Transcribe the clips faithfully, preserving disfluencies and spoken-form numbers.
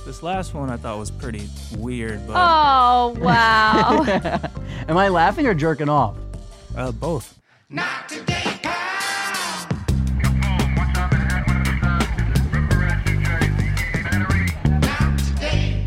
This last one I thought was pretty weird, but Oh, wow. Am I laughing or jerking off? uh, both. Not today, pal. Not today.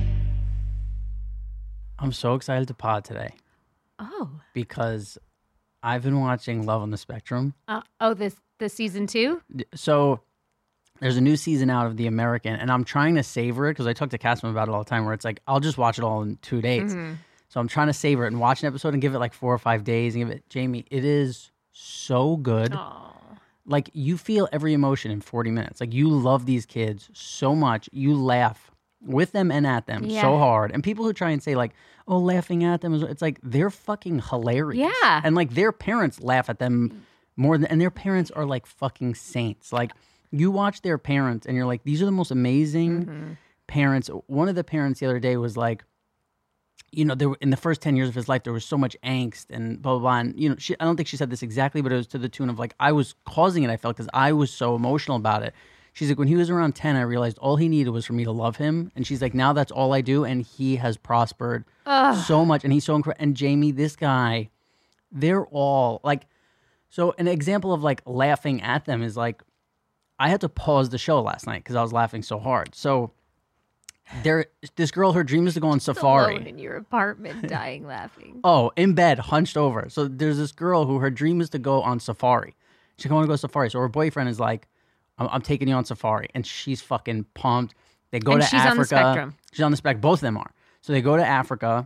I'm so excited to pod today Oh. because I've been watching Love on the Spectrum. Uh, oh, this this season two? So there's a new season out of The American, and I'm trying to savor it because I talk to Casman about it all the time, where it's like, I'll just watch it all in two days. Mm-hmm. So I'm trying to savor it and watch an episode and give it like four or five days and give it, Jamie, it is so good. Oh. Like, you feel every emotion in forty minutes. Like, you love these kids so much. You laugh with them and at them Yeah. so hard. And people who try and say like, oh, laughing at them, is it's like, they're fucking hilarious. Yeah. And like, their parents laugh at them more than, and their parents are like fucking saints. Like, you watch their parents and you're like, these are the most amazing Mm-hmm. parents. One of the parents the other day was like, you know, there were, in the first ten years of his life, there was so much angst and blah, blah, blah. And, you know, she, I don't think she said this exactly, but it was to the tune of like, I was causing it, I felt, because I was so emotional about it. She's like, when he was around ten, I realized all he needed was for me to love him. And she's like, now that's all I do. And he has prospered so much. And he's so incredible. And Jamie, this guy, they're all like, so an example of like laughing at them is like, I had to pause the show last night because I was laughing so hard. So there, this girl, her dream is to go on safari. Alone in your apartment, dying laughing. Oh, in bed, hunched over. So there's this girl who her dream is to go on safari. She want to go safari. So her boyfriend is like, I'm, I'm taking you on safari. And she's fucking pumped. They go And to she's on Africa. the spectrum. She's on the spectrum. Both of them are. So they go to Africa.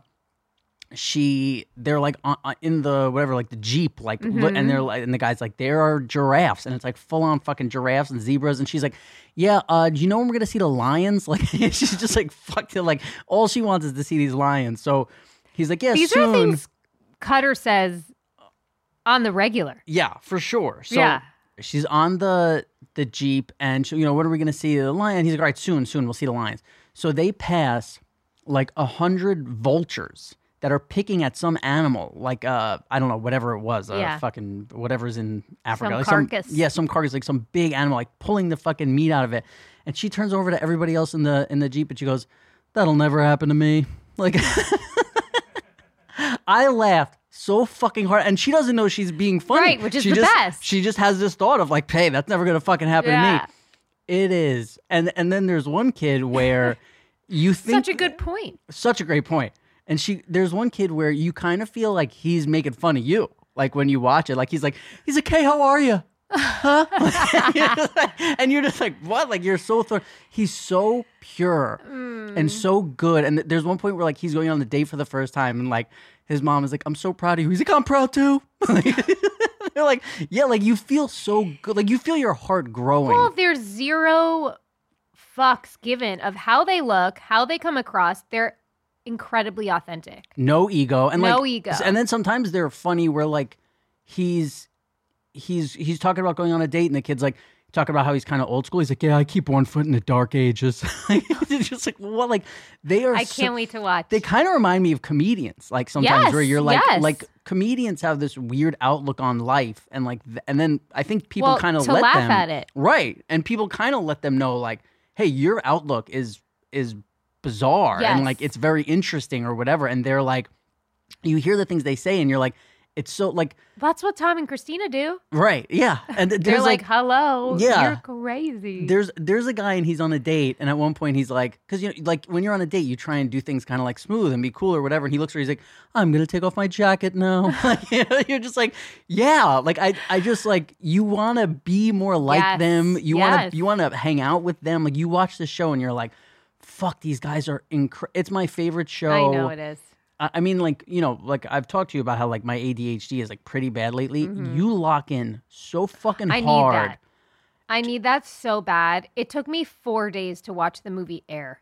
She, they're like on, on- in the, whatever, like the Jeep, like, look, Mm-hmm. and they're like, and the guy's like, there are giraffes. And it's like full on fucking giraffes and zebras. And she's like, yeah, uh, do you know when we're going to see the lions? Like, she's just like, fuck it. Like, all she wants is to see these lions. So he's like, yeah, These soon. are things Cutter says on the regular. Yeah, for sure. So Yeah. she's on the the Jeep, and she, you know, what are we going to see? The lion. He's like, all right, soon, soon, we'll see the lions. So they pass like a hundred vultures that are picking at some animal, like uh, I don't know, whatever it was, uh, Yeah. fucking whatever's in Africa, Some like carcass. yeah, some carcass, like some big animal, like pulling the fucking meat out of it. And she turns over to everybody else in the in the Jeep, and she goes, "That'll never happen to me." Like, I laughed so fucking hard, and she doesn't know she's being funny. Right, which is she the just, best. She just has this thought of like, "Hey, that's never gonna fucking happen Yeah. to me." It is, and and then there's one kid where you think Such a good point. such a great point. And she, there's one kid where you kind of feel like he's making fun of you, like when you watch it. Like he's like, he's like, "Hey, how are you?" Huh? And you're just like, what? Like you're so thor- he's so pure and so good. And th- there's one point where like he's going on the date for the first time, and like his mom is like, "I'm so proud of you." He's like, "I'm proud too." They're like, yeah, like you feel so good. Like you feel your heart growing. Well, there's zero fucks given of how they look, how they come across. They're incredibly authentic. No ego. And No like, ego. And then sometimes they're funny where like he's he's he's talking about going on a date, and the kid's like talking about how he's kind of old school. He's like, "Yeah, I keep one foot in the dark ages." It's just like what, like they are. I so- can't wait to watch. They kind of remind me of comedians, like sometimes Yes, where you're like, yes. like comedians have this weird outlook on life, and like, th- and then I think people Well, kind of to let laugh them at it. right, and people kind of let them know, like, "Hey, your outlook is is bizarre, Yes. and like it's very interesting or whatever," and they're like, you hear the things they say, and you're like, it's so like, That's what Tom and Christina do. right, yeah, and th- They're there's like, like "Hello, Yeah. you're crazy." There's there's a guy and he's on a date, and at one point he's like, because you know, like when you're on a date, you try and do things kind of like smooth and be cool or whatever. And he looks at her, he's like, "I'm gonna take off my jacket now." Like, you know, you're just like, yeah, like I I just like you want to be more like Yes, them. You want yes. to you want to hang out with them. Like you watch the show and you're like, fuck, these guys are incredible. It's my favorite show. I know it is. I I mean, like, you know, like I've talked to you about how like my A D H D is like pretty bad lately. You lock in so fucking Mm-hmm. I need hard. that. I need that so bad. It took me four days to watch the movie Air.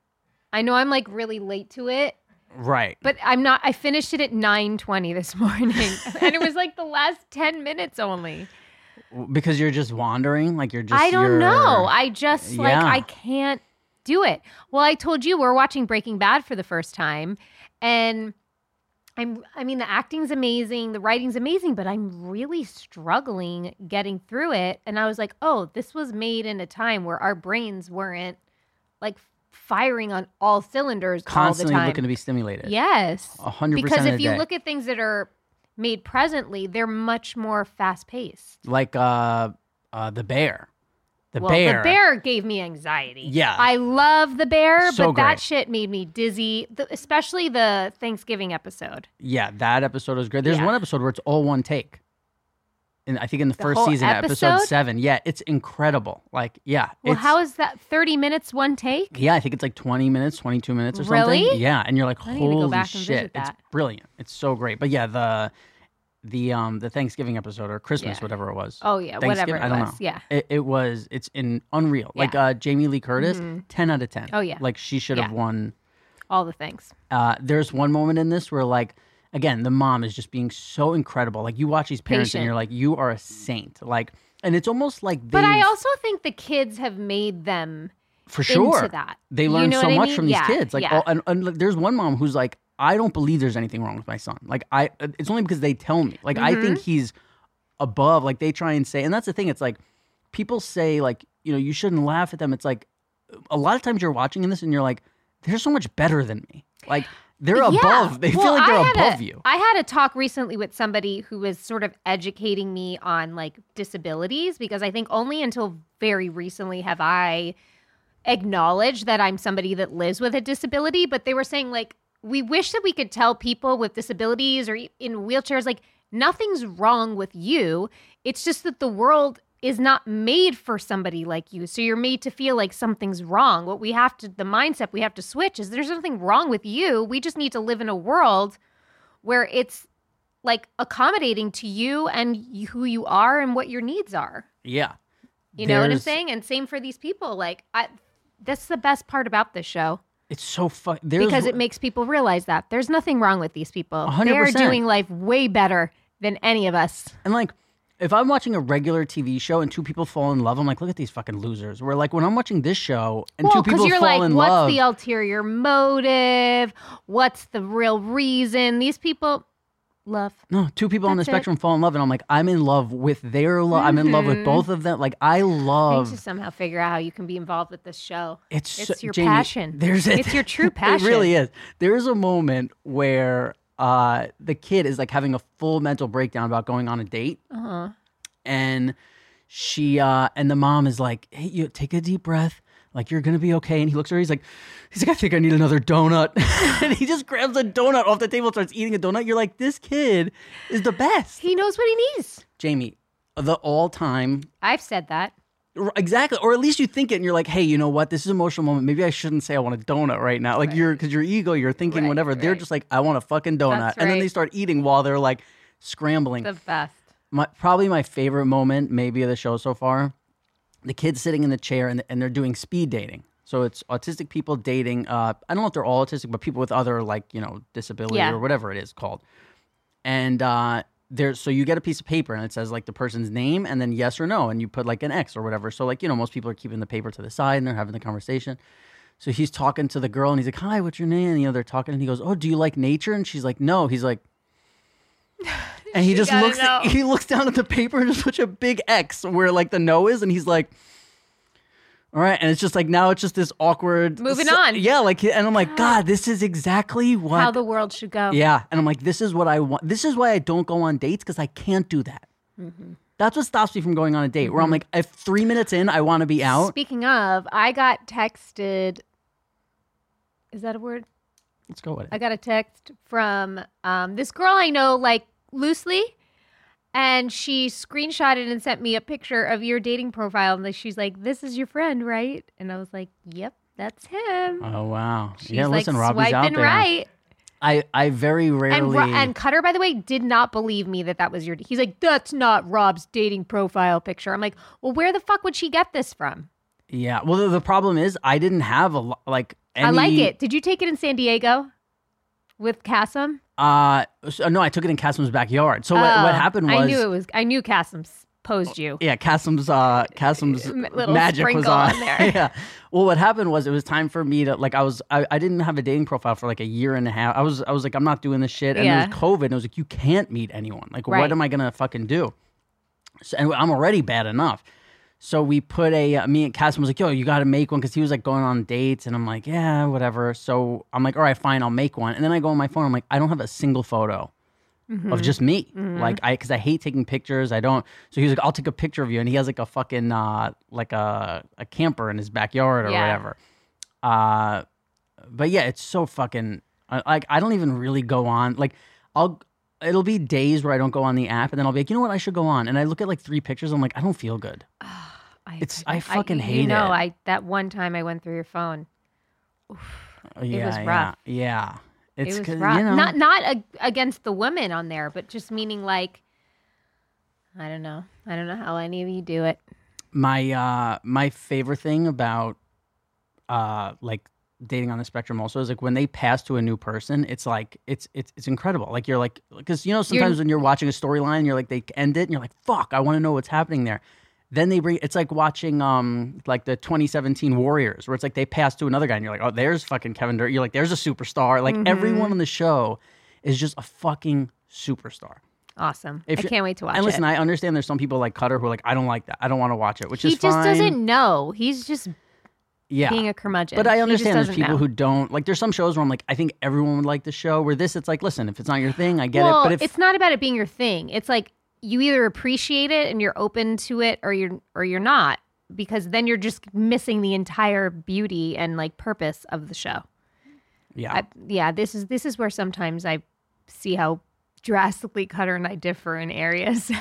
I know I'm like really late to it, Right. but I'm not. I finished it at nine twenty this morning, and it was like the last ten minutes only. Because you're just wandering, like you're just. I don't you're- know. I just like Yeah. I can't do it. Well, I told you we're watching Breaking Bad for the first time, and I'm. I mean, the acting's amazing, the writing's amazing, but I'm really struggling getting through it. And I was like, oh, this was made in a time where our brains weren't like firing on all cylinders Constantly all the time. looking to be stimulated. Yes. A hundred Because percent if of you the day. look at things that are made presently, they're much more fast paced. Like uh, uh, the bear. The Well, bear. the bear gave me anxiety. Yeah. I love the bear, So but that great. shit made me dizzy, the, especially the Thanksgiving episode. Yeah, that episode was great. There's Yeah. one episode where it's all one take. And I think in the, The first whole season, episode episode? seven. Yeah, it's incredible. Like, yeah. Well, it's, how is that thirty minutes one take? Yeah, I think it's like twenty minutes, twenty-two minutes or Really? something. Yeah, and you're like, I need to go holy back and shit. visit It's that. brilliant. It's so great. But yeah, the the um the Thanksgiving episode or Christmas, Yeah. whatever it was. Oh, yeah, whatever Thanksgiving? it I don't was. know. Yeah. It, it was, it's in unreal. Like Yeah. uh Jamie Lee Curtis, Mhm. ten out of ten. Oh, yeah. Like she should have Yeah. won. All the things. Uh, there's one moment in this where, like, again, the mom is just being so incredible. Like, you watch these parents and Patient. you're like, you are a saint. Like, and it's almost like they, But I also think the kids have made them for sure, into that. they You learn know so what I much mean? from these Yeah, kids. Like, yeah. all, and, and like, there's one mom who's like, I don't believe there's anything wrong with my son. Like, I, it's only because they tell me. Like, I Mm-hmm. think he's above. Like, they try and say, and that's the thing. It's like people say, like, you know, you shouldn't laugh at them. It's like a lot of times you're watching this and you're like, they're so much better than me. Like, they're Yeah. above. They Well, feel like I they're had above a- you. I had a talk recently with somebody who was sort of educating me on like disabilities because I think only until very recently have I acknowledged that I'm somebody that lives with a disability. But they were saying like, we wish that we could tell people with disabilities or in wheelchairs, like nothing's wrong with you. It's just that the world is not made for somebody like you. So you're made to feel like something's wrong. What we have to, the mindset we have to switch is there's nothing wrong with you. We just need to live in a world where it's like accommodating to you and you, who you are and what your needs are. Yeah. You know what I'm There's- saying? And same for these people. Like, I, that's the best part about this show It's so fun. because it makes people realize that there's nothing wrong with these people. A hundred They're percent. doing life way better than any of us. And like, if I'm watching a regular T V show and two people fall in love, I'm like, look at these fucking losers. Where like when I'm watching this show and Well, two because people you're fall like, in what's love, the ulterior motive? What's the real reason? These people love. no, two people on the That's it. spectrum fall in love, and I'm like, I'm in love with their love. I'm in love with Mhm. both of them. Like I I need love. to somehow figure out how you can be involved with this show. It's It's so- your Jamie, passion. There's a, It's your true It passion. really is. There is a moment where uh, the kid is like having a full mental breakdown about going on a date, Uh-huh. and she uh, and the mom is like, "Hey, you take a deep breath. Like you're gonna be okay." And he looks at her. He's like, "He's like, I think I need another donut." And he just grabs a donut off the table, starts eating a donut. You're like, this kid is the best, He knows what he needs. Jamie. The all-time. I've said that. R- Exactly, or at least you think it, and you're like, "Hey, you know what? This is an emotional moment. Maybe I shouldn't say I want a donut right now." Like you're, because your ego, you're thinking Right, whatever. They're right. just like, "I want a fucking donut," That's and then they right. start eating while they're like scrambling. The best. My, probably my favorite moment, maybe of the show so far. The kid's sitting in the chair, and, and they're doing speed dating. So it's autistic people dating. Uh, I don't know if they're all autistic, but people with other like you know disability Yeah. or whatever it is called. And uh, there's so you get a piece of paper and it says like the person's name and then yes or no, and you put like an X or whatever. So like you know most people are keeping the paper to the side and they're having the conversation. So he's talking to the girl and he's like, "Hi, what's your name?" And you know they're talking and he goes, "Oh, do you like nature?" And she's like, "No." He's like, and he She just gotta looks know. he looks down at the paper and just puts a big X where like the no is, and he's like, all right, and it's just like now it's just this awkward Moving so- on. yeah, like and I'm like, God, this is exactly what How the world should go. yeah, and I'm like, this is what I want. This is why I don't go on dates because I can't do that. Mm-hmm. That's what stops me from going on a date. Where I'm like, if three minutes in, I want to be out. Speaking of, I got texted. Is that a word? Let's go with it. I got a text from um, this girl I know, like loosely, and she screenshotted and sent me a picture of your dating profile. And she's like, "This is your friend, right?" And I was like, "Yep, that's him." Oh wow! She's yeah, like listen, Robbie's out swiping there. right. I I very And rarely. Ro- and Cutter, by the way, did not believe me that that was your. He's like, "That's not Rob's dating profile picture." I'm like, "Well, where the fuck would she get this from?" yeah. Well, the, the problem is I didn't have a lo- like. Any, I like it. Did you take it in San Diego with Cassim? Uh, so, no, I took it in Cassim's backyard. So what, what Oh, happened was I knew it was. I knew Cassim's posed you. Yeah, Cassim's uh Cassim's M- little magic was sprinkle on. on there. Yeah. Well, what happened was it was time for me to like I was I, I didn't have a dating profile for like a year and a half. I was I was like I'm not doing this shit. And Yeah. it was COVID and I was like you can't meet anyone. Like Right. what am I going to fucking do? So, and I'm already bad enough. So we put a, uh, me and Cassim was like, yo, you got to make one because he was like going on dates. And I'm like, yeah, whatever. So I'm like, all right, fine, I'll make one. And then I go on my phone. I'm like, I don't have a single photo Mm-hmm. of just me. Like, I, because I hate taking pictures. I don't. So he was like, I'll take a picture of you. And he has like a fucking, uh, like a, a camper in his backyard or Yeah. whatever. Uh, but yeah, it's so fucking, I- like, I don't even really go on. Like, I'll, it'll be days where I don't go on the app. And then I'll be like, you know what, I should go on. And I look at like three pictures. I'm like, I don't feel good. I, It's- I fucking you hate know, it. I that one time I went through your phone. Yeah, was yeah, rough. yeah. It's It was 'cause, rough. you know, Not not ag- against the women on there, but just meaning like, I don't know. I don't know how any of you do it. my uh my favorite thing about uh like dating on the spectrum also is like when they pass to a new person, it's like it's it's it's incredible. Like you're like, because you know sometimes when you're watching a storyline, you're like they end it and you're like, fuck, I want to know what's happening there. Then they bring, it's like watching um like the twenty seventeen Warriors, where it's like they pass to another guy and you're like, oh, there's fucking Kevin Durant. You're like, there's a superstar. Like everyone on the show is just a fucking superstar. Awesome. If I you- can't wait to watch And listen, it. I understand there's some people like Cutter who are like, I don't like that. I don't want to watch it, which He is just fine. doesn't know. He's just yeah. being a curmudgeon. But I He just understand there's doesn't people know. who don't like. There's some shows where I'm like, I think everyone would like the show. Where this, it's like, listen, if it's not your thing, I get well, it. But if it's not about it being your thing. It's like you either appreciate it and you're open to it, or you're or you're not, because then you're just missing the entire beauty and like purpose of the show. yeah, I, yeah, this is this is where sometimes I see how drastically Cutter and I differ in areas.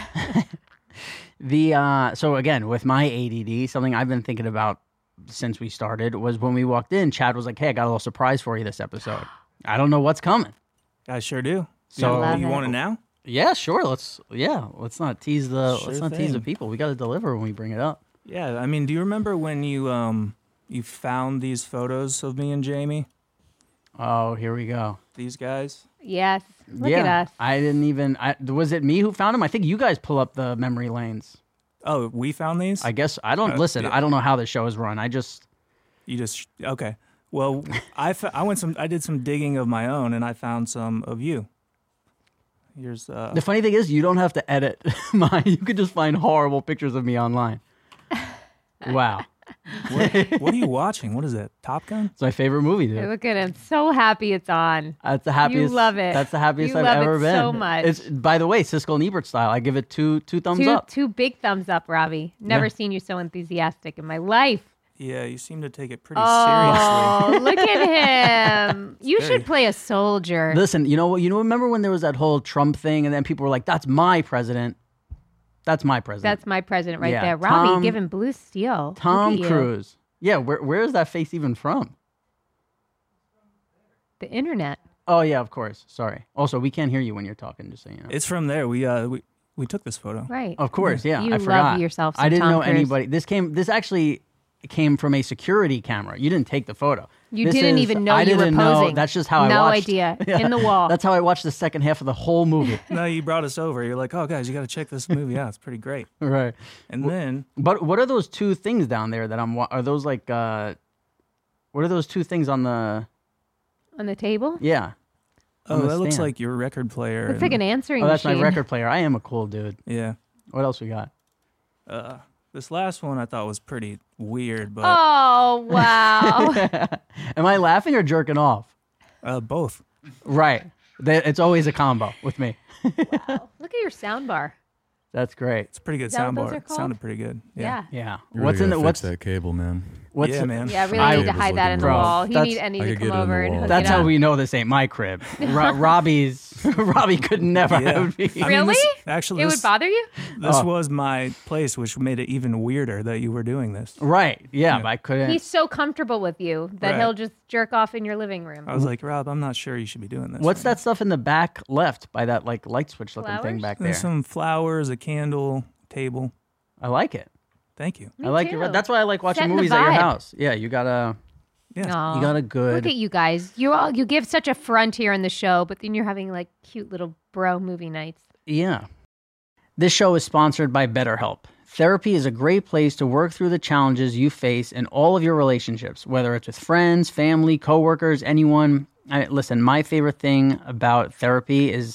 the uh, so again with my A D D, something I've been thinking about since we started was when we walked in. Chad was like, "Hey, I got a little surprise for you this episode. I don't know what's coming." I sure do. So- you, Love you it. want it now? Yeah, sure. Let's yeah, let's not tease the Sure let's not tease the thing. people. We got to deliver when we bring it up. Yeah. I mean, do you remember when you um you found these photos of me and Jamie? Oh, here we go. These guys. Yes, look yeah, at us. I didn't even. I, was it me who found him? I think you guys pull up the memory lanes. Oh, we found these. I guess I don't Uh, listen. yeah. I don't know how the show is run. I just You just okay. Well, I fo- I went some. I did some digging of my own, and I found some of you. Here's uh. the funny thing is you don't have to edit mine. You could just find horrible pictures of me online. Wow, what, what are you watching? What is that? Top Gun? it's my favorite movie, Hey, dude. Look at him. So happy it's on. That's the happiest. love it. That's the happiest You I've love it ever been. so much. It's by the way, Siskel and Ebert style. I give it two two thumbs Two up. two big thumbs up, Robbie. Never Yeah. seen you so enthusiastic in my life. Yeah, you seem to take it pretty Oh, look at him. You very- should play a soldier. Listen, you know what? You know, remember when there was that whole Trump thing, and then people were like, "That's my president. That's my president." That's my president right Yeah, there. Robbie, Tom- give him blue steel. Look Tom at you. Cruise. Yeah, where where is that face even from? The internet. Oh yeah, of course. Sorry. Also, we can't hear you when you're talking. Just so you know. It's from there. We uh we, we took this photo. Right. Of course, yeah. You I love forgot. yourself some I didn't Tom know Cruise. anybody. This came. This actually came from a security camera. You didn't take the photo. You This didn't is- even know I you were didn't know. posing. That's just how I No watched. idea. In the wall. That's how I watched the second half of the whole movie. No, you brought us over. You're like, oh guys, you got to check this movie out. It's pretty great. Right. And then But what are those two things down there that I'm? wa- Are those like? uh What are those two things on the? On the table? Yeah. oh, on the that looks stand. like your record player. Looks and- like an answering Oh, that's machine. my record player. I am a cool dude. Yeah. What else we got? Uh, this last one I thought was pretty weird, but Oh, wow. Am I laughing or jerking off? uh, both. Right. They- It's always a combo with me. Wow. Look at your sound bar. That's great. It's a pretty good Is that what those soundboard. are called? Sounded pretty good. Yeah. Yeah. Yeah. You What's really in the gotta what's fix that cable, man? what's Yeah, the- man. Yeah, I really I- need to Cable's hide that in the looking rough. wall. You That's- need, I need I to could come get it in the over and wall. hook That's it how up. we know this ain't my crib. Ro- Robbie's Robbie could never Yeah. have me. I mean, Really? this- actually, It this, would bother you? this Oh. was my place, which made it even weirder that you were doing this. Right. Yeah, Yeah. but I couldn't. He's so comfortable with you that Right. he'll just jerk off in your living room. I was like, Rob, I'm not sure you should be doing this. What's right that stuff in the back left by that like light switch looking thing Flowers? back now. there? There's some flowers, a candle, table. I like it. Thank you. Me I like too. your. That's why I like watching Setting the movies at your vibe. house. Yeah, you got a Yeah. Aw. you got a Look good. at you guys. You all you give such a front here in the show, but then you're having like cute little bro movie nights. Yeah. This show is sponsored by BetterHelp. Therapy is a great place to work through the challenges you face in all of your relationships, whether it's with friends, family, coworkers, anyone. I, listen, my favorite thing about therapy is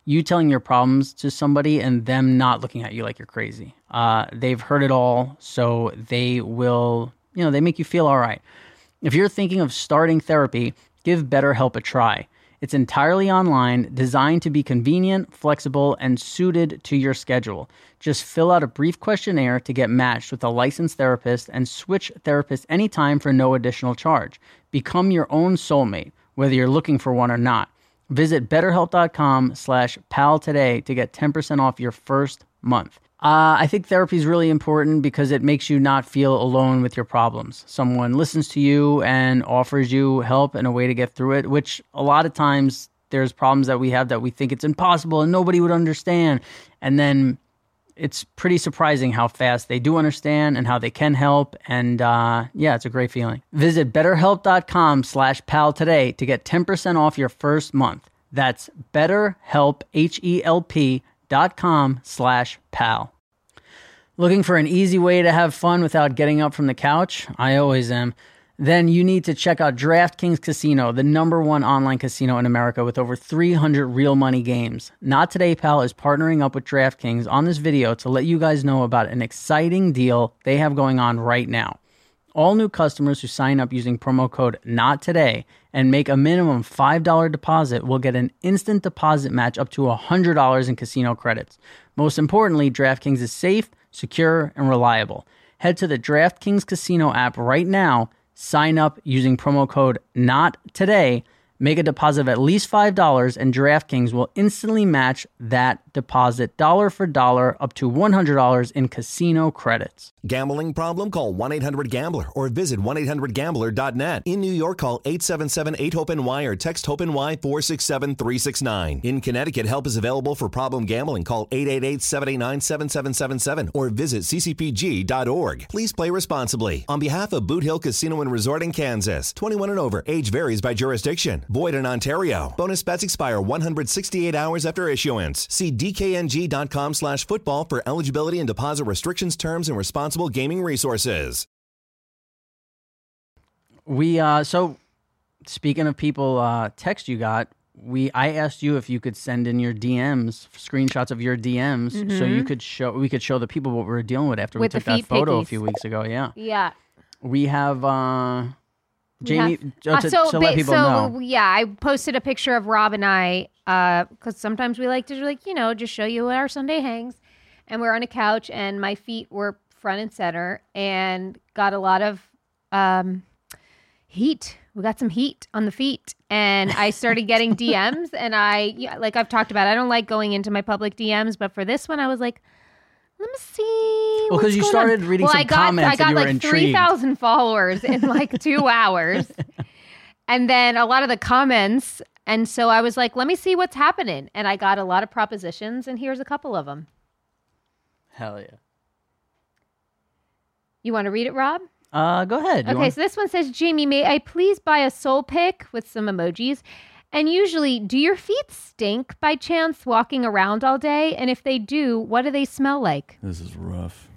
you telling your problems to somebody and them not looking at you like you're crazy. Uh, they've heard it all, so they will, you know, they make you feel all right. If you're thinking of starting therapy, give BetterHelp a try. It's entirely online, designed to be convenient, flexible, and suited to your schedule. Just fill out a brief questionnaire to get matched with a licensed therapist and switch therapists anytime for no additional charge. Become your own soulmate, whether you're looking for one or not. Visit betterhelp.com slash pal today to get ten percent off your first month. Uh, I think therapy is really important because it makes you not feel alone with your problems. Someone listens to you and offers you help and a way to get through it, which a lot of times there's problems that we have that we think it's impossible and nobody would understand. And then it's pretty surprising how fast they do understand and how they can help. And uh, yeah, it's a great feeling. Visit betterhelp.com slash pal today to get ten percent off your first month. That's betterhelp, H E L P dot com slash pal. Looking for an easy way to have fun without getting up from the couch? I always am. Then you need to check out DraftKings Casino, the number one online casino in America with over three hundred real money games. Not Today Pal is partnering up with DraftKings on this video to let you guys know about an exciting deal they have going on right now. All new customers who sign up using promo code NOTTODAY and make a minimum five dollars deposit will get an instant deposit match up to one hundred dollars in casino credits. Most importantly, DraftKings is safe, secure, and reliable. Head to the DraftKings Casino app right now, sign up using promo code NOTTODAY, make a deposit of at least five dollars, and DraftKings will instantly match that deposit dollar for dollar up to one hundred dollars in casino credits. Gambling problem? Call one eight hundred gambler or visit one eight hundred gambler dot net. In New York, call eight seven seven eight hope N Y or text HOPE-NY four six seven three six nine. In Connecticut, help is available for problem gambling. Call eight eight eight seven eight nine seven seven seven seven or visit c c p g dot org. Please play responsibly. On behalf of Boot Hill Casino and Resort in Kansas, twenty-one and over, age varies by jurisdiction. Void in Ontario. Bonus bets expire one hundred sixty-eight hours after issuance. See d k n g dot com slash football for eligibility and deposit restrictions, terms, and responsible gaming resources. We uh, so speaking of people uh, text you got, we I asked you if you could send in your D Ms, screenshots of your D Ms, so you could show we could show the people what we were dealing with after With we the took that feet photo pickies. a few weeks ago. Yeah, Yeah. we have uh, Jamie. Yeah. uh, Uh, to, so, to let ba- people so know. yeah, I posted a picture of Rob and I because sometimes we like to like you know just show you where our Sunday hangs, and we're on a couch, and my feet were front and center, and got a lot of um, heat. We got some heat on the feet, and I started getting D Ms, and I yeah, like I've talked about, I don't like going into my public D Ms, but for this one, I was like, let me see. Well, 'cause what's you going started on. reading well, some I got, comments I and got you were like intrigued. three thousand followers in like two hours. And then a lot of the comments. And so I was like, let me see what's happening. And I got a lot of propositions, and here's a couple of them. Hell yeah. You want to read it, Rob? Uh, go ahead. You Okay, want- so this one says, Jamie, may I please buy a soul pick with some emojis? And usually, do your feet stink by chance walking around all day? And if they do, what do they smell like? This is rough.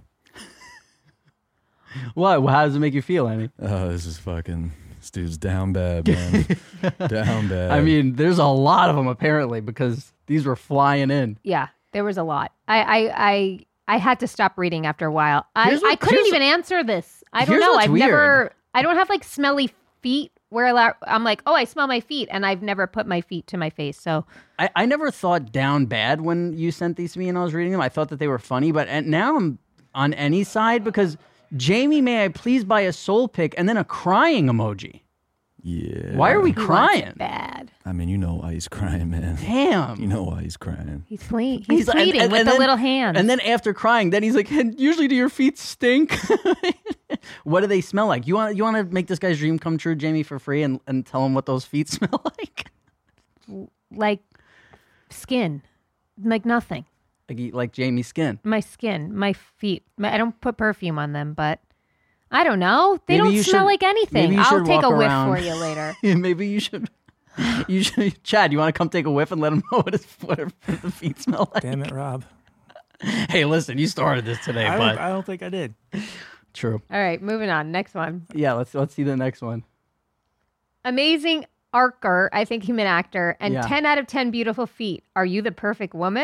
What? How does it make you feel, Annie? Oh, this is fucking. This dude's down bad, man. Down bad. I mean, there's a lot of them apparently because these were flying in. Yeah, there was a lot. I I I, I had to stop reading after a while. I, Here's what- I couldn't here's- even answer this. I don't here's know. what's I've weird. never. I don't have like smelly feet where a lot- I'm like, oh, I smell my feet, and I've never put my feet to my face. So I, I never thought down bad when you sent these to me and I was reading them. I thought that they were funny, but and now I'm on any side because Jamie, may I please buy a soul pick and then a crying emoji. yeah. Why are we he wants crying? it bad. I mean, you know why he's crying, man. Damn. You know why he's crying. He's ple- he's, He's like- pleading and- and- with and the then- little hands. And then after crying, then he's like, "And usually do your feet stink?" What do they smell like? You want you want to make this guy's dream come true, Jamie, for free, and, and tell him what those feet smell like? like skin, like nothing. Like, like Jamie's skin. My skin, my feet. My, I don't put perfume on them, but I don't know. They Maybe don't you smell should- like anything. maybe you I'll should take a walk whiff around- for you later. Maybe you should. You should, Chad. You want to come take a whiff and let him know what, his, what her- the feet smell like? Damn it, Rob. Hey, listen, you started this today, I but don't, I don't think I did. true. All right, moving on. Next one. Yeah, let's let's see the next one. Amazing Archer, I think human actor, and Yeah. ten out of ten beautiful feet. Are you the perfect woman?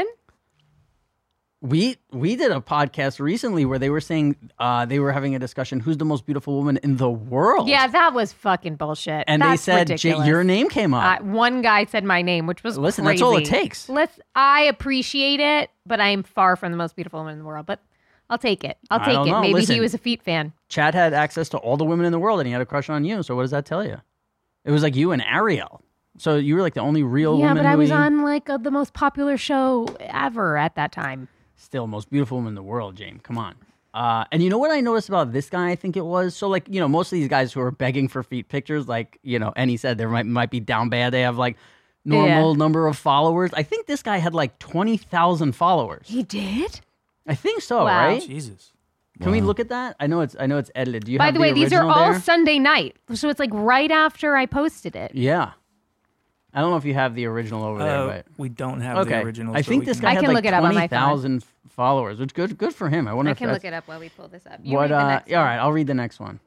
We we did a podcast recently where they were saying uh, they were having a discussion who's the most beautiful woman in the world. Yeah, that was fucking bullshit. and That's they said J- ridiculous. your name came up. Uh, one guy said my name, which was Listen, crazy. that's all it takes. Let's. I appreciate it, but I am far from the most beautiful woman in the world. But I'll take it. I'll I take don't it. know. Maybe Listen. he was a feet fan. Chad had access to all the women in the world, and he had a crush on you. So what does that tell you? It was like you and Ariel. So you were like the only real Yeah, woman. but I who was he- on like uh the most popular show ever at that time. Still, most beautiful woman in the world, James. Come on. Uh, and you know what I noticed about this guy? I think it was so like you know most of these guys who are begging for feet pictures, like you know, and he said there might might be down bad. They have like normal Yeah. number of followers. I think this guy had like twenty thousand followers. He did? I think so, Wow. right? Jesus. Can we look at that? I know it's I know it's edited. Do you By have the way, these are original all there? Sunday night. So it's like right after I posted it. Yeah. I don't know if you have the original over there, Uh, but we don't have okay. the original. I so think we this can- guy I had can like look it up on my twenty phone. thousand followers, which good good for him. I wonder I if can that's look it up while we pull this up. You what. read the Uh, next yeah, all one. right, I'll read the next one.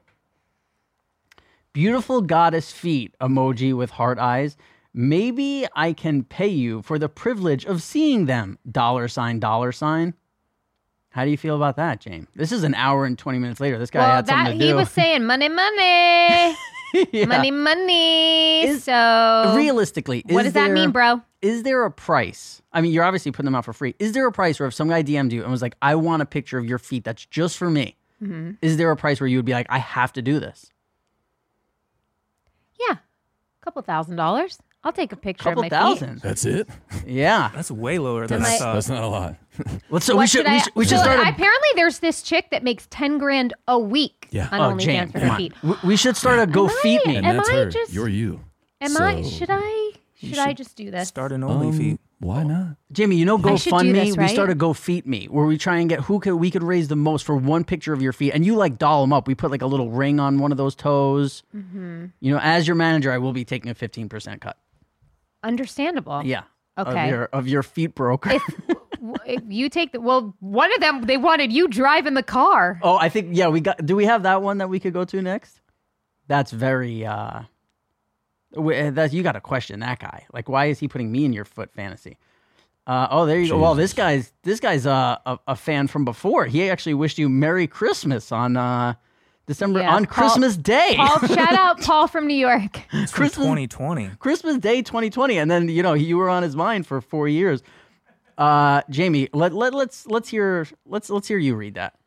Beautiful goddess feet emoji with heart eyes. Maybe I can pay you for the privilege of seeing them. Dollar sign, dollar sign. How do you feel about that, James? This is an hour and twenty minutes later. This guy Well, had something that to do. he was saying money, money, Yeah. money, money. Is- so Realistically, what is does that there- mean, bro? Is there a price? I mean, you're obviously putting them out for free. Is there a price where if some guy D M'd you and was like, I want a picture of your feet that's just for me, Mm-hmm. is there a price where you would be like, I have to do this? Yeah, a couple thousand dollars. I'll take a picture Couple of my thousand. That's it. Yeah. That's way lower than That's, I thought. that's not a lot. Let's, so What we should, I, we should, we should so start a, apparently, there's this chick that makes ten grand a week Yeah. on oh, OnlyFans Jane, for come her on. feet. We, we should start a Go Am Feet I- Me. And Am that's I her. just- You're you. Am I? So- Should I? Should, I just do this? Start an Only Um, feet. Why not? Jamie, you know I should do GoFundMe? this, We right? started Go Feet Me, where we try and get who could we could raise the most for one picture of your feet, and you like doll them up. We put like a little ring on one of those toes. Mm-hmm. You know, as your manager, I will be taking a fifteen percent cut. Understandable. Yeah. Okay. Of your of your feet broker. If, if you take the well, one of them they wanted you driving the car. Oh, I think yeah, we got. Do we have that one that we could go to next? That's very. uh we- That you got to question that guy. Like, why is he putting me in your foot fantasy? Uh, oh, there you go. Well, this Jesus. guy's this guy's uh, a a fan from before. He actually wished you Merry Christmas on uh December Yeah, on Paul- Christmas Day. Paul, shout out Paul from New York. It's from Christmas- twenty twenty. Christmas Day twenty twenty, and then you know you were on his mind for four years. Uh, Jamie, let let let's let's hear let's let's hear you read that.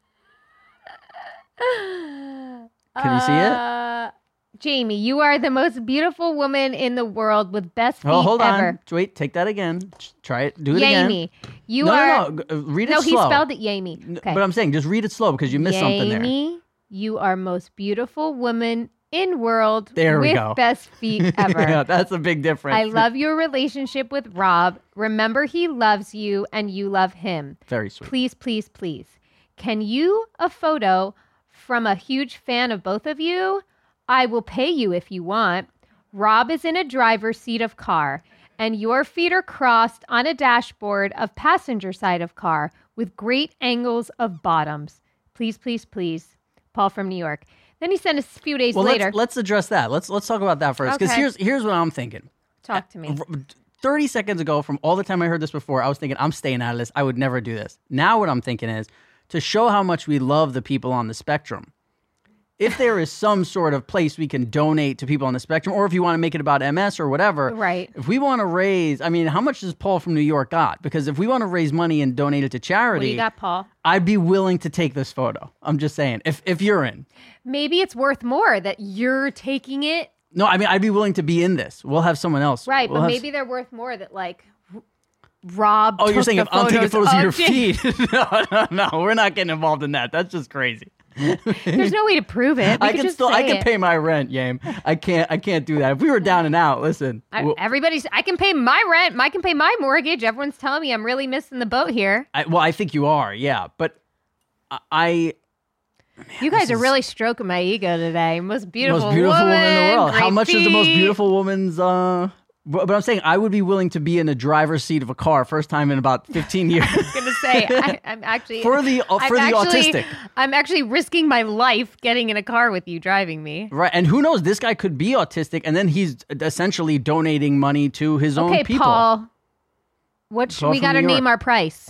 Can you see it? Uh, Jamie, you are the most beautiful woman in the world with best feet Oh, hold ever. on. Wait, take that again. Ch- Try it. Do it Yamie, again. you no, are. no, no. G- uh, Read it No, he slow. spelled it Yamie. N- Okay. But I'm saying, just read it slow because you missed something there. Yamie, you are most beautiful woman in world There we with go. best feet ever. Yeah, that's a big difference. I love your relationship with Rob. Remember, he loves you and you love him. Very sweet. Please, please, please. Can you a photo from a huge fan of both of you? I will pay you if you want. Rob is in a driver's seat of car, and your feet are crossed on a dashboard of passenger side of car with great angles of bottoms. Please, please, please. Paul from New York. Then he sent us a few days Well, later. let's, let's address that. Let's let's talk about that first. Because Okay. here's here's what I'm thinking. Talk to me. thirty seconds ago, from all the time I heard this before, I was thinking, I'm staying out of this. I would never do this. Now, what I'm thinking is to show how much we love the people on the spectrum. If there is some sort of place we can donate to people on the spectrum, or if you want to make it about M S or whatever, Right. if we want to raise, I mean, how much does Paul from New York got? Because if we want to raise money and donate it to What do charity, you got, Paul? I'd be willing to take this photo. I'm just saying, if if you're in. Maybe it's worth more that you're taking it. No, I mean, I'd be willing to be in this. We'll have someone else. Right, We'll but have- maybe they're worth more that like R- Rob. Oh, you're took saying the if I'm taking photos of your Jane. feet? no, no, no, we're not getting involved in that. That's just crazy. There's no way to prove it. We I could can just still, say I can it. pay my rent, Yame. I can't, I can't do that. If we were down and out, listen. I, well, everybody's. I can pay my rent. I can pay my mortgage. Everyone's telling me I'm really missing the boat here. I, well, I think you are, yeah. But I, I You guys this are is- really stroking my ego today. Most beautiful, most beautiful woman, in the world. How great much is the most feet. beautiful woman's uh, But, but I'm saying I would be willing to be in the driver's seat of a car first time in about fifteen years. I was gonna say I, I'm actually For the- uh, I'm for the actually- autistic. I'm actually risking my life getting in a car with you driving me. Right. And who knows? This guy could be autistic, and then he's essentially donating money to his own Okay, people. Paul. What should, Paul we from got to New York. name our price?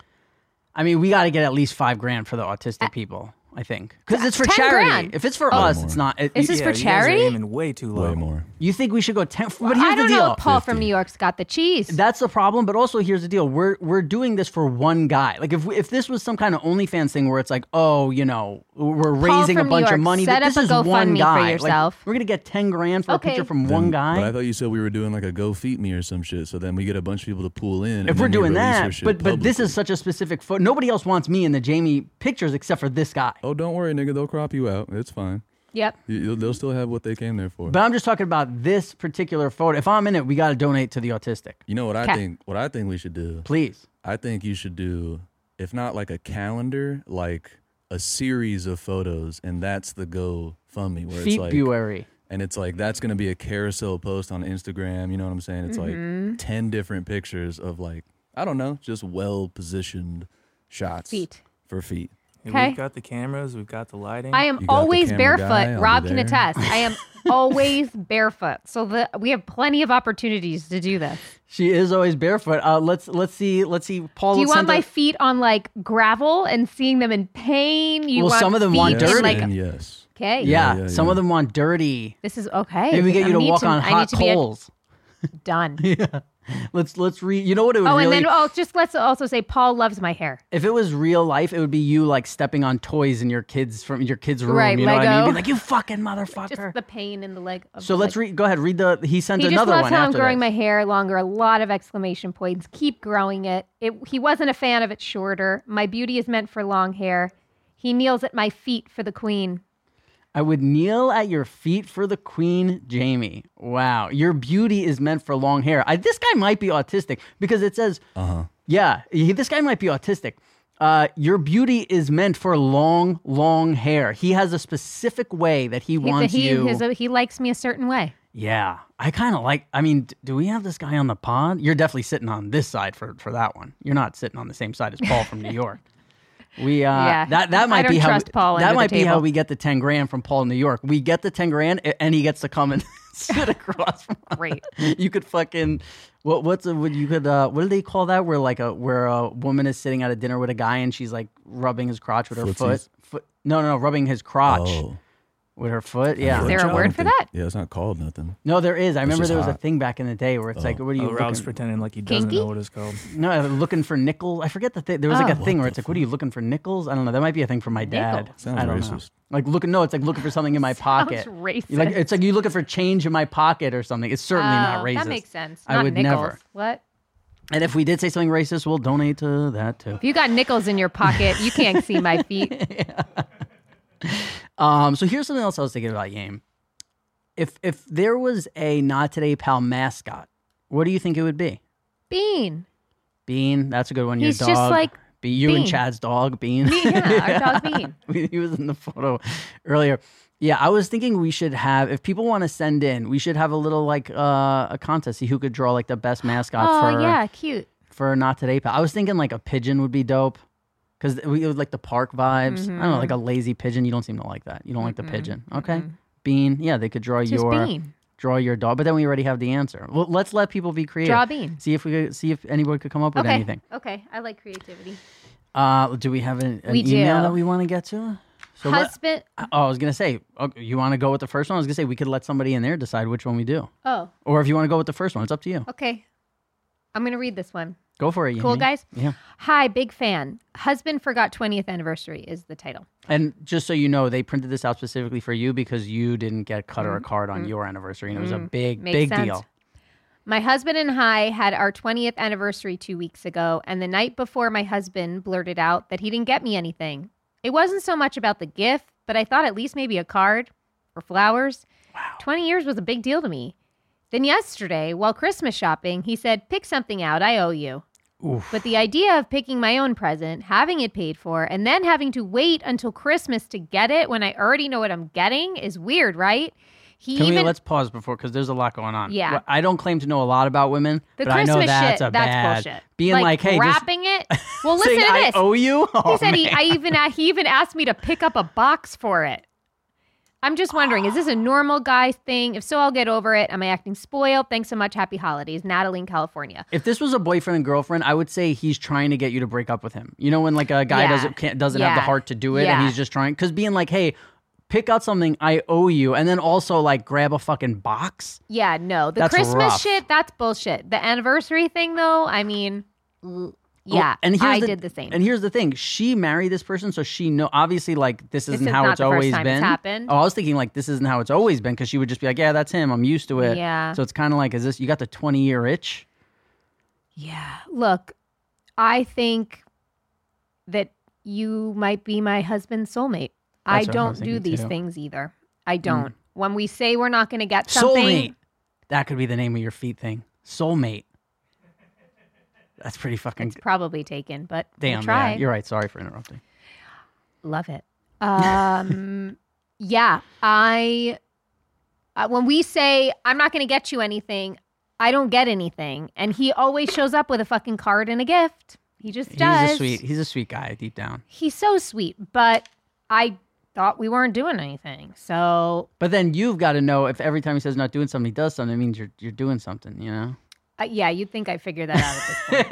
I mean, we got to get at least five grand for the autistic people, I think. Because it's for ten charity. grand. If it's for Oh. us, More. it's not. It, Is you, this Yeah, for you guys are charity? aiming way too low. Way more. you think we should go ten? But here's I don't the deal. know if Paul from fifty. New York's got the cheese. That's the problem, but also here's the deal: we're we're doing this for one guy. Like if we, if this was some kind of OnlyFans thing where it's like, oh, you know, we're raising a from New bunch York, of money, set but this up a is one GoFundMe for guy. Like, yourself. we're gonna get ten grand for Okay. a picture from Then- one But I guy. thought you said we were doing like a Go Feet Me or some shit. So then we get a bunch of people to pool in. If and we're then you doing release your that, shit but but this publicly. is such a specific photo. Nobody else wants me in the Jamie pictures except for this guy. Oh, don't worry, nigga. They'll crop you out. It's fine. Yep. You- you'll- They'll still have what they came there for. But I'm just talking about this particular photo. If I'm in it, we got to donate to the autistic. You know what I 'Kay. think? What I think we should do? Please. I think you should do, if not like a calendar, like a series of photos, and that's the GoFundMe where it's like, February. and it's like that's gonna be a carousel post on Instagram. You know what I'm saying? It's Mm-hmm. like ten different pictures of like I don't know, just well positioned shots Feet. for feet. Yeah, Okay. We've got the cameras. We've got the lighting. I am You got the always camera barefoot. guy, I'll be Rob can there. attest. I am always barefoot. So the, we have plenty of opportunities to do this. She is always barefoot. Uh, let's let's see let's see. Paul. Do you sent want my a- feet on like gravel and seeing them in pain? You Well, want some of them feet want in, dirty. Like, And yes. okay. Yeah, Yeah, yeah, some yeah. of them want dirty. This is okay. Maybe we get I you to need walk on I need hot to be a- coals. done. Let's let's read. You know what it would Oh, really? and then oh, just let's also say Paul loves my hair. if it was real life, it would be you like stepping on toys in your kids from your kids' room. Right, you know what I mean? Lego. Be like, you fucking motherfucker. Just the pain in the leg. Of so the let's leg. read. Go ahead. Read the. He sent He just another loves one how I'm after growing this. my hair longer. A lot of exclamation points. Keep growing it. It. He wasn't a fan of it shorter. My beauty is meant for long hair. He kneels at my feet for the queen. I would kneel at your feet for the queen, Jamie. Wow, your beauty is meant for long hair. I, this guy might be autistic because it says, Uh huh. yeah, he, this guy might be autistic. Uh, your beauty is meant for long, long hair. He has a specific way that he He, wants he, you. his, he likes me a certain way. Yeah, I kind of like. I mean, d- do we have this guy on the pod? You're definitely sitting on this side for for that one. You're not sitting on the same side as Paul from New York. We uh, Yeah, that that I might don't be how trust we- Paul that under the might be how table. we get the ten grand from Paul in New York. We get the ten grand a- and he gets to come and sit across from us. Great. You could fucking what what's a, what you could uh what do they call that? Where like a where a woman is sitting at a dinner with a guy and she's like rubbing his crotch with her foot. Footsies? Foot. No, no, no, rubbing his crotch Oh. with her foot. Yeah. Is there a I don't word for think- that? Yeah, it's not called nothing. No, there is. I remember just there was a hot. thing back in the day where it's like, what are you Oh, Rob's looking? pretending like he doesn't Kinky? know what it's called. No, looking for nickels. I forget the thing. There was like a Oh. thing where it's like, what are you looking for nickels? I don't know. That might be a thing for my dad. Nickels. Sounds I don't know. racist. Like looking. No, it's like looking for something in my pocket. Sounds racist. You Like it's like you looking for change in my pocket or something. It's certainly not Oh, racist. That makes sense. I Not would nickels. never. What? And if we did say something racist, we'll donate to that too. If you got nickels in your pocket, you can't see my feet. Um. So here's something else I was thinking about, Yame. If if there was a Not Today Pal mascot, what do you think it would be? Bean. Bean. That's a good one. Your He's dog. just like Be you and Bean. Chad's dog, Bean. Bean, yeah, our dog Bean. He was in the photo earlier. Yeah, I was thinking we should have, if people want to send in, we should have a little like uh, a contest, see who could draw like the best mascot Oh for yeah, cute. for Not Today Pal. I was thinking like a pigeon would be dope because we would like the park vibes. I don't know, like a lazy pigeon. You don't seem to like that. You don't like the pigeon, okay? Bean, yeah, they could draw Just your Bean. draw your dog, but then we already have the answer. Well, let's let people be creative. Draw Bean. See if we could, see if anybody could come up with Okay. anything. Okay, I like creativity. Uh, do we have an, an We email do. that we want to get to? So let- Husband. Oh, I was gonna say, okay, you want to go with the first one? I was gonna say we could let somebody in there decide which one we do, Oh, or if you want to go with the first one, it's up to you. okay. I'm gonna read this one. Go for it. Cool, Yemi. guys? Yeah. Hi, big fan. Husband forgot twentieth anniversary is the title. And just so you know, they printed this out specifically for you because you didn't get cut or a card on your anniversary, and it was a big, Makes big sense. deal. My husband and I had our twentieth anniversary two weeks ago, and the night before, my husband blurted out that he didn't get me anything. It wasn't so much about the gift, but I thought at least maybe a card or flowers. Wow. twenty years was a big deal to me. Then yesterday, while Christmas shopping, he said, pick something out, I owe you. Oof. But the idea of picking my own present, having it paid for, and then having to wait until Christmas to get it when I already know what I'm getting is weird, right? He Can even we let's pause before because there's a lot going on. Yeah. Well, I don't claim to know a lot about women, the but I Christmas know that's shit. a That's bad bullshit. being like, like, hey, just wrapping it. Well, listen saying to I this. owe you. Oh, he said he. man. I even. He even asked me to pick up a box for it. I'm just wondering, is this a normal guy thing? If so, I'll get over it. Am I acting spoiled? Thanks so much. Happy holidays. Natalie in California. If this was a boyfriend and girlfriend, I would say he's trying to get you to break up with him. You know, when like a guy Yeah. doesn't can't, doesn't have the Yeah. heart to do it, Yeah. and he's just trying because being like, hey, pick out something I owe you, and then also like grab a fucking box. Yeah, no. The That's Christmas rough. shit, that's bullshit. The anniversary thing, though, I mean, l- yeah, Oh, and here's I the, did the same. And here's the thing: she married this person, so she know obviously like this isn't is how not it's the first always time it's been. happened. Oh, I was thinking like this isn't how it's always been because she would just be like, yeah, that's him. I'm used to it. Yeah. So it's kind of like, is this you got the twenty year itch? Yeah. Look, I think that you might be my husband's soulmate. I That's what I don't was do thinking, these too. Mm. things either. I don't. When we say we're not going to get something, Soulmate. That could be the name of your feet thing. Soulmate. That's pretty fucking it's probably taken, but damn. we'll try. Yeah, you're right. Sorry for interrupting. Love it. Um, yeah, I. Uh, when we say I'm not going to get you anything, I don't get anything, and he always shows up with a fucking card and a gift. He just He's does. a sweet. He's a sweet guy deep down. He's so sweet, but I thought we weren't doing anything. So But then you've got to know if every time he says not doing something, he does something. It means you're you're doing something. You know. uh, yeah, you'd think I figured that out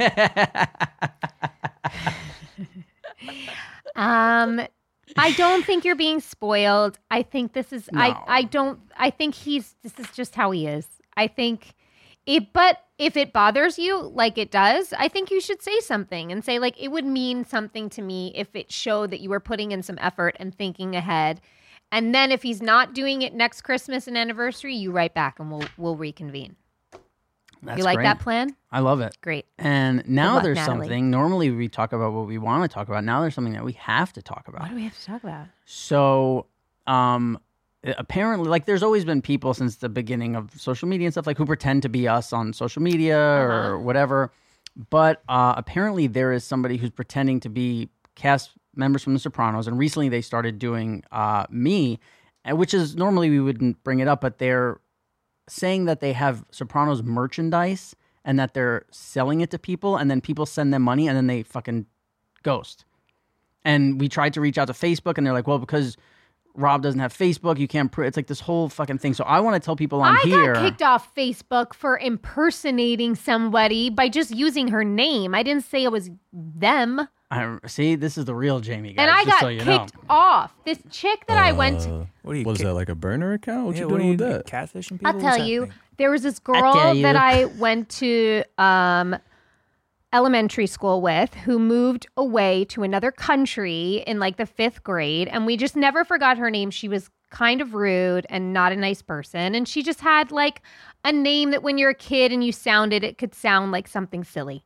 at this point. um, I don't think you're being spoiled. I think this is. No. I. I don't. I think he's. This is just how he is. I think. It, but if it bothers you like it does, I think you should say something and say like it would mean something to me if it showed that you were putting in some effort and thinking ahead. And then if he's not doing it next Christmas and anniversary, you write back and we'll we'll reconvene. That's you like great. that plan? I love it. Great. And now luck, there's Natalie. something. Normally we talk about what we want to talk about. Now there's something that we have to talk about. What do we have to talk about? So, um, apparently, like, there's always been people since the beginning of social media and stuff, like, who pretend to be us on social media or whatever. But uh, apparently, there is somebody who's pretending to be cast members from The Sopranos, and recently they started doing uh, me, and- which is normally we wouldn't bring it up, but they're saying that they have Sopranos merchandise and that they're selling it to people, and then people send them money, and then they fucking ghost. And we tried to reach out to Facebook, and they're like, well, because Rob doesn't have Facebook, you can't prove. It's like this whole fucking thing. So I want to tell people on I here. got kicked off Facebook for impersonating somebody by just using her name. I didn't say it was them. I, see, this is the real Jamie, guys. And I just got so you know. kicked off. This chick that I went to, Uh, What do you? what is ca- that, like a burner account? What yeah, you what doing do with you that? catfishing people? I'll What's tell you, happening? there was this tell girl you. that I went to um, elementary school with who moved away to another country in like the fifth grade. And we just never forgot her name. She was kind of rude and not a nice person. And she just had like a name that when you're a kid and you sounded, it could sound like something silly.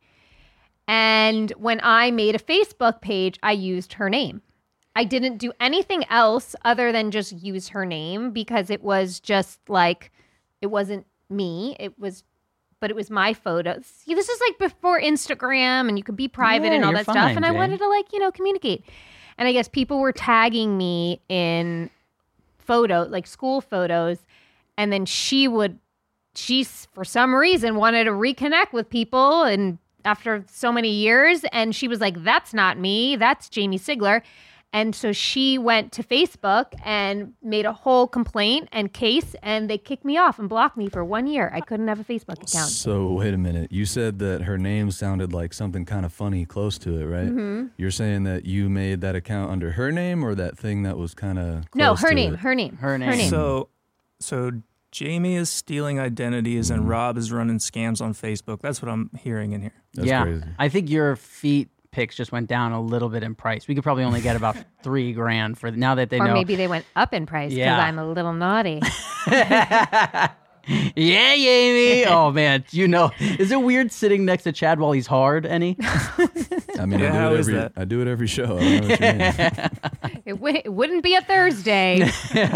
And when I made a Facebook page, I used her name. I didn't do anything else other than just use her name because it was just like, it wasn't me. It was, but it was my photos. See, this is like before Instagram and you could be private Yeah, and all you're that stuff. fine, And I Jay. wanted to like, you know, communicate. And I guess people were tagging me in photo, like school photos. And then she would, she's for some reason wanted to reconnect with people and after so many years. And she was like, that's not me. That's Jamie Sigler. And so she went to Facebook and made a whole complaint and case, and they kicked me off and blocked me for one year. I couldn't have a Facebook account. So wait a minute. You said that her name sounded like something kind of funny close to it, right? Mm-hmm. You're saying that you made that account under her name or that thing that was kind of No, close her to name, it? her name, Her name. So, so Jamie is stealing identities and Rob is running scams on Facebook. That's what I'm hearing in here. That's yeah, crazy. I think your feet pics just went down a little bit in price. We could probably only get about three grand for now that they or know. maybe they went up in price because Yeah. I'm a little naughty. Yeah, Jamie. Oh man, you know, is it weird sitting next to Chad while he's hard? Any? I mean, Yeah, I, how do it is every, that? I do it every show. I don't know what you mean. it, w- it wouldn't be a Thursday.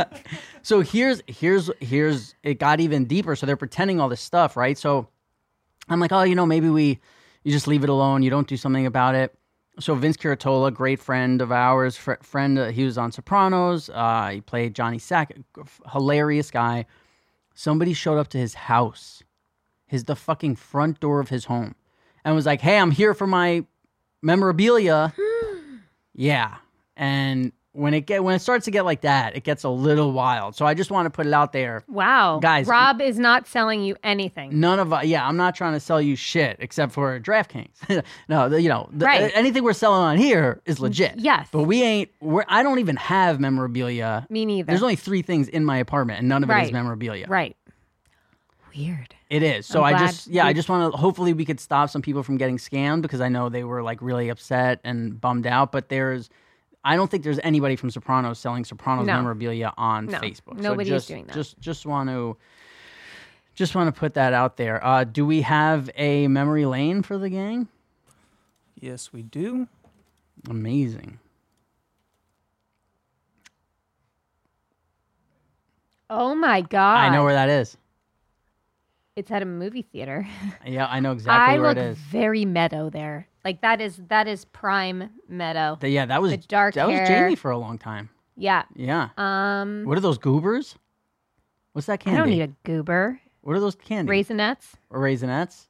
So here's here's here's it got even deeper. So they're pretending all this stuff, right? So I'm like, oh, you know, maybe we you just leave it alone. You don't do something about it. so Vince Curatola, great friend of ours, fr- friend. Uh, he was on Sopranos. Uh, he played Johnny Sack, hilarious guy. Somebody showed up to his house, his the fucking front door of his home, and was like, "Hey, I'm here for my memorabilia." Yeah, and when it get when it starts to get like that, it gets a little wild. So I just want to put it out there. Wow. Guys- Rob is not selling you anything. None of us, yeah, I'm not trying to sell you shit except for DraftKings. No, the, you know, the, Right. anything we're selling on here is legit. Yes. But we ain't, we're, I don't even have memorabilia. Me neither. There's only three things in my apartment and none of it is Right. memorabilia. Right. Weird. It is. So I'm I glad just, yeah, I we- just want to, hopefully we could stop some people from getting scammed because I know they were like really upset and bummed out. But there's, I don't think there's anybody from Sopranos selling Sopranos No. memorabilia on No. Facebook. Nobody so is just, doing that. Just, just want to, just want to put that out there. Uh, do we have a memory lane for the gang? Yes, we do. Amazing. Oh my God. I know where that is. It's at a movie theater. Yeah, I know exactly I where look it is. very meadow there. Like that is that is prime meadow. The- yeah, that was the dark that hair. was Jamie for a long time. Yeah. Yeah. Um What are those goobers? What's that I candy? don't need a goober. What are those candy? Raisinets. Or raisinets?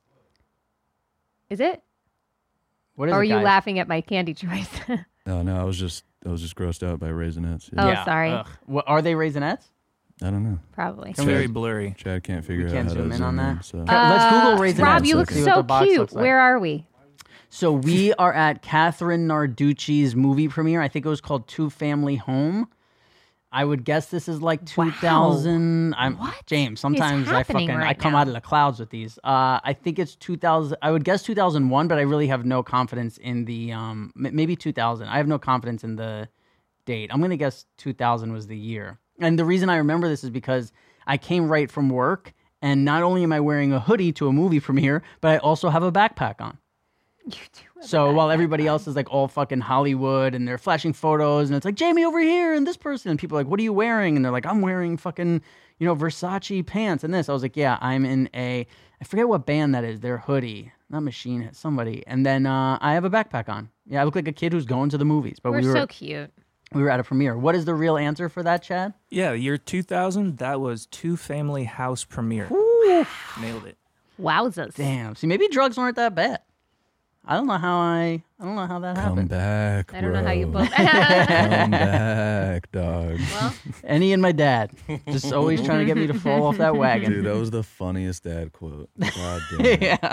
Is it? What is Or it, are you guys? laughing at my candy choice? No, no, I was just I was just grossed out by Raisinets. Yeah. Oh, Yeah, sorry. ugh. What, are they raisinets? I don't know. Probably. It's very blurry. Chad can't figure We out can't how zoom to in on zoom in. that? So. Uh, Let's Google raisinets. Rob, you look See what so the box cute. looks like. Where are we? So we are at Catherine Narducci's movie premiere. I think it was called Two Family Home. I would guess this is like two thousand. I'm What James. is Sometimes I happening fucking I right come now? out of the clouds with these. Uh, I think it's two thousand. I would guess two thousand one, but I really have no confidence in the um m- maybe two thousand. I have no confidence in the date. I'm gonna guess two thousand was the year. And the reason I remember this is because I came right from work, and not only am I wearing a hoodie to a movie premiere, but I also have a backpack on. You do have So a while backpack everybody on. else is like all fucking Hollywood and they're flashing photos and it's like Jamie over here and this person and people are like, what are you wearing? And they're like, I'm wearing fucking, you know, Versace pants and this. I was like, yeah, I'm in a, I forget what band that is. Their hoodie, not Machine Head, somebody. And then uh, I have a backpack on. Yeah, I look like a kid who's going to the movies. But We're we were so cute. we were at a premiere. What is the real answer for that, Chad? Yeah, year two thousand, that was Two Family House premiere. Nailed it. Wowzers. Damn. See, maybe drugs weren't that bad. I don't know how I, I don't know how that Come happened. back, I don't know how you bro. both. Come back, dog. Well, Any and my dad, just always trying to get me to fall off that wagon. Dude, that was the funniest dad quote. God damn it. Yeah.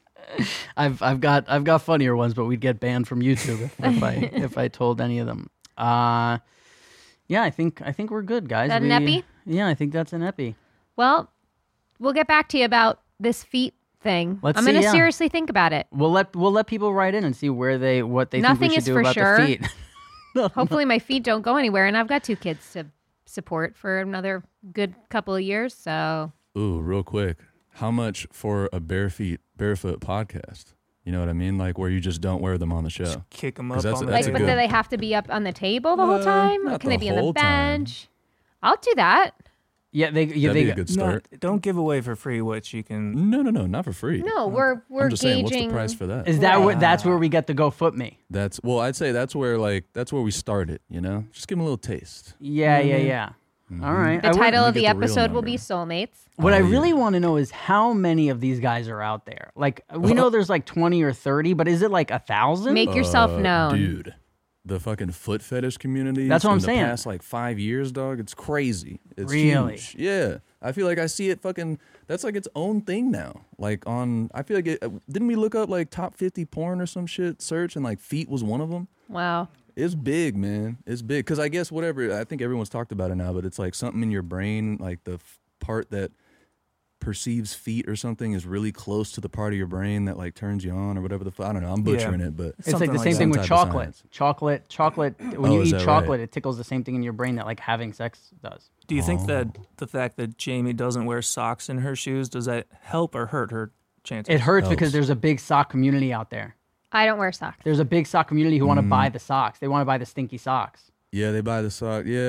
I've I've got I've got funnier ones, but we'd get banned from YouTube if, if I if I told any of them. Uh yeah, I think I think we're good, guys. That an We- epi? Yeah, I think that's an epi. well, we'll get back to you about this feet thing. Let's I'm see, going to yeah. seriously think about it. We'll let we'll let people write in and see where they what they Nothing think we is should do for about sure. the feet. Hopefully, my feet don't go anywhere, and I've got two kids to support for another good couple of years. So, Ooh, real quick. How much for a bare feet, barefoot podcast? You know what I mean? Like where you just don't wear them on the show. Kick them 'Cause up that's- on the that's like, a but table. good- do they have to be up on the table the whole Uh, time? not Can the they be on the whole time. bench? I'll do that. yeah, they yeah, That'd they be a good No, start. don't give away for free what you can. No, no, no, not for free. No, we're we're I'm just saying, what's gauging. the price for that? Is that where that's where we get to go foot me? That's well, I'd say that's where like that's where we started. You know, just give them a little taste. Yeah, yeah, yeah. All right. the I would- title Let of me the get the real episode will number. be Soulmates. What Oh, I yeah. really want to know is how many of these guys are out there. Like we know there's like twenty or thirty, but is it like a thousand? Make yourself Uh, known. dude. The fucking foot fetish community. That's what in I'm the saying. Past like five years, dog. It's crazy. It's Really? huge. Yeah. I feel like I see it fucking. That's like its own thing now. Like on, I feel like it. Didn't we look up like top fifty porn or some shit search and like feet was one of them? Wow. It's big, man. It's big. Because I guess whatever, I think everyone's talked about it now, but it's like something in your brain, like the f- part that perceives feet or something is really close to the part of your brain that like turns you on or whatever the fuck. I don't know. I'm butchering it, but It's like Something the like same that. thing Some with type of chocolate. science. Chocolate, chocolate. When Oh, you is eat that chocolate, right? it tickles the same thing in your brain that like having sex does. Do you think that Oh. the fact that Jamie doesn't wear socks in her shoes, does that help or hurt her chances? It hurts Helps. because there's a big sock community out there. I don't wear socks. There's a big sock community who want Mm-hmm. to buy the socks. They want to buy the stinky socks. yeah, they buy the sock. Yeah.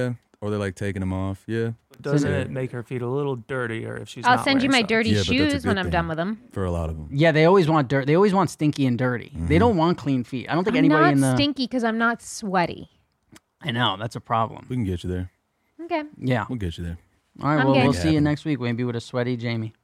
Or they're like taking them off. Yeah. Doesn't Yeah. it make her feet a little dirtier if she's I'll not send you my wearing socks? dirty Yeah, but that's a shoes when good I'm thing. done with them. For a lot of them. Yeah, they always want dirt. They always want stinky and dirty. They don't want clean feet. I don't think I'm anybody not in the. stinky because I'm not sweaty. I know that's a problem. We can get you there. Okay. Yeah. We'll get you there. All right. I'm Well, game. we'll Make it see you happen. next week. Maybe with a sweaty Jamie.